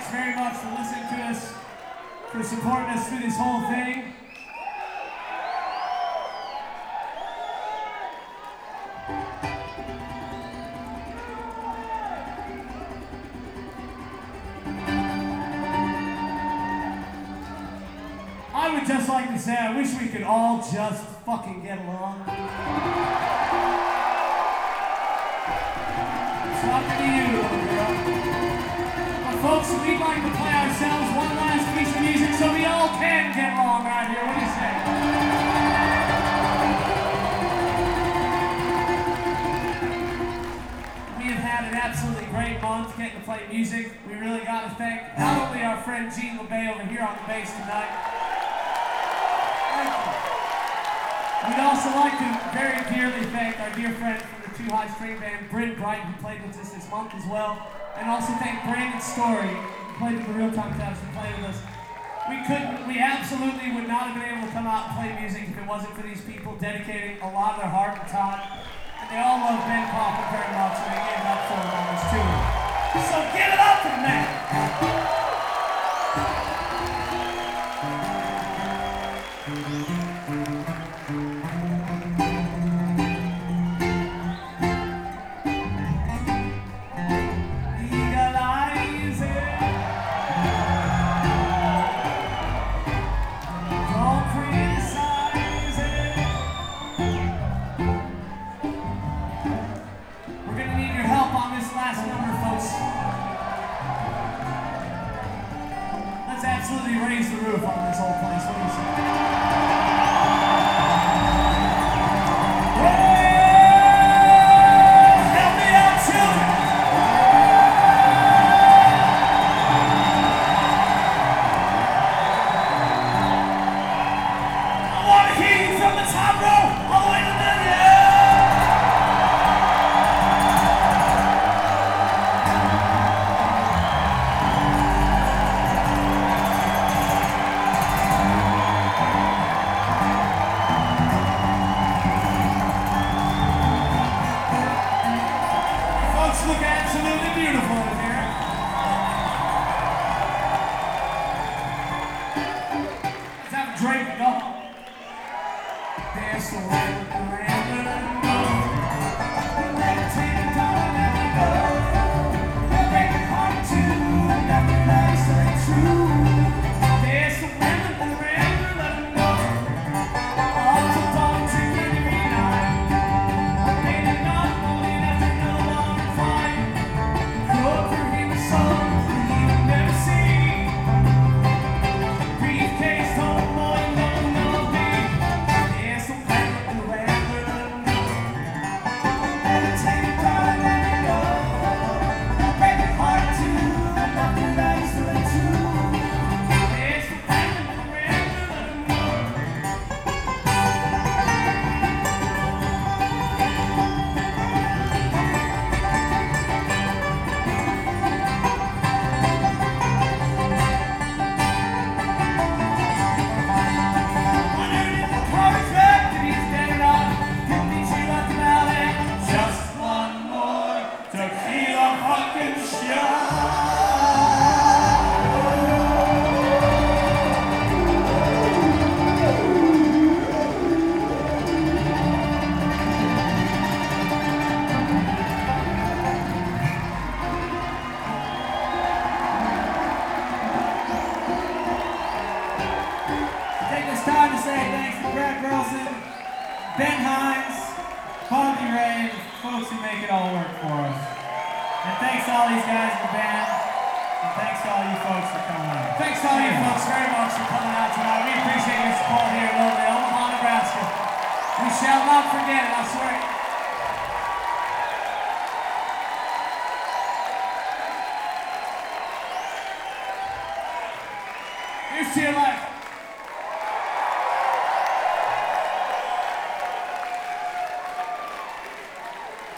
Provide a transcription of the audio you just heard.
very much for listening to us, for supporting us through this whole thing. I would just like to say, I wish we could all just fucking get along. It's not to you, little girl. But folks, we'd like to play ourselves one last piece of music so we all can get along right here. What do you say? We have had an absolutely great month getting to play music. We really got to thank not only our friend Gene LeBay over here on the bass tonight. We'd also like to very dearly thank our dear friend from the Too High String Band, Bryn Bright, who played with us this month as well. And also thank Brandon Story, who played with the Real Time Tabs and played with us. We absolutely would not have been able to come out and play music if it wasn't for these people dedicating a lot of their heart and time. And they all love Ben Coffin very much, and they gave it up for him on this tour. So give it up for the man! Absolutely raise the roof on this whole place. What do you say? Help me out, children! I want to hear you from the top row all the way to the middle. Look absolutely beautiful in here. Let's have a drink, go. Dance away with the rambler and go. Take it down and let it go. Break your heart too, and after that it's very true. Dance away with the rambler, let it go. All the fun drinking every night. Maybe not only after no longer fine. Over in the sun, you've never seen. Briefcase, homeboy, no me. There's no plan with the rambler. Take it down and let it go. Break your heart too, and after that it's really true. There's no plan with the rambler. Time to say thanks to Brad Burleson, Ben Hines, Harvey Ray, and the folks who make it all work for us. And thanks to all these guys in the band, and thanks to all you folks for coming out. Thanks to all you folks very much for coming out tonight. We appreciate your support here in Omaha, Nebraska. We shall not forget it, I swear. Here's to your life.